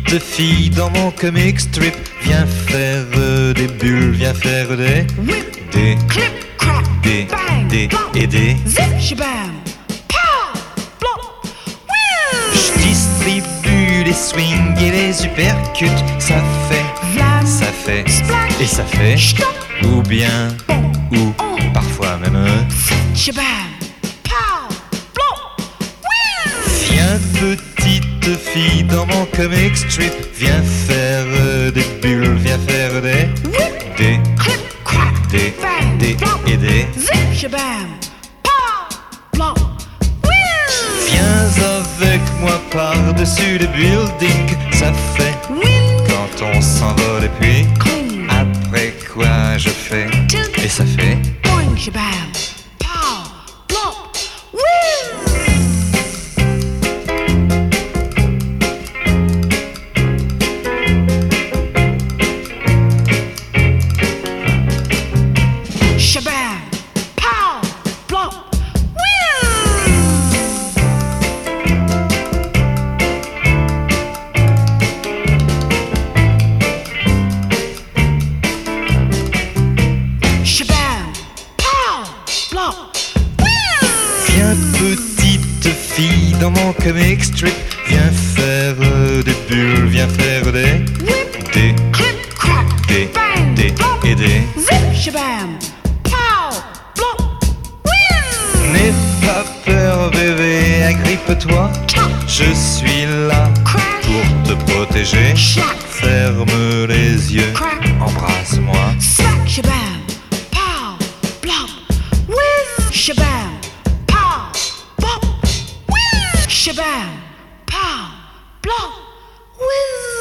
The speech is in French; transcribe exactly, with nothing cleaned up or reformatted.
petites filles dans mon comic strip. Viens faire euh, des bulles, viens faire des Whip, Des clip, crack, Des bang, Des bang, et des zip, shabam, pow, blop, whew. Je distribue les swings et les uppercuts. Ça fait, Vlam, ça fait splash, et ça fait stop, ou bien ou parfois même euh, shabam, pow, blop, whew. Viens petite fille dans mon comic strip. Viens faire euh, des bulles, viens faire des Whip, Des clip, crack, Des bang, Des blop, et des zip, shabam, pow, blop, whew. Viens avec moi par-dessus les buildings. Ça fait Win, quand on s'envole et puis cling, après quoi je fais tilt, et ça fait boing, shabam, pow, blop, whew. Shabam, pow, blop, whew. Shabam, pow, blop, whew. Viens petite fille dans mon comic strip. Viens faire euh, des bulles, viens faire des Whip, Des clip, crack, Des bang, Des blop, et des zip, shabam, pow, blop, whew. N'aie pas peur bébé, agrippe-toi. Chop, Je suis là crack, pour te protéger. shack, Ferme les yeux, crack, embrasse-moi. smack, shabam, pow, blop, whiz, shabam, pow, bop, whiz, shabam, pow, blop, whiz.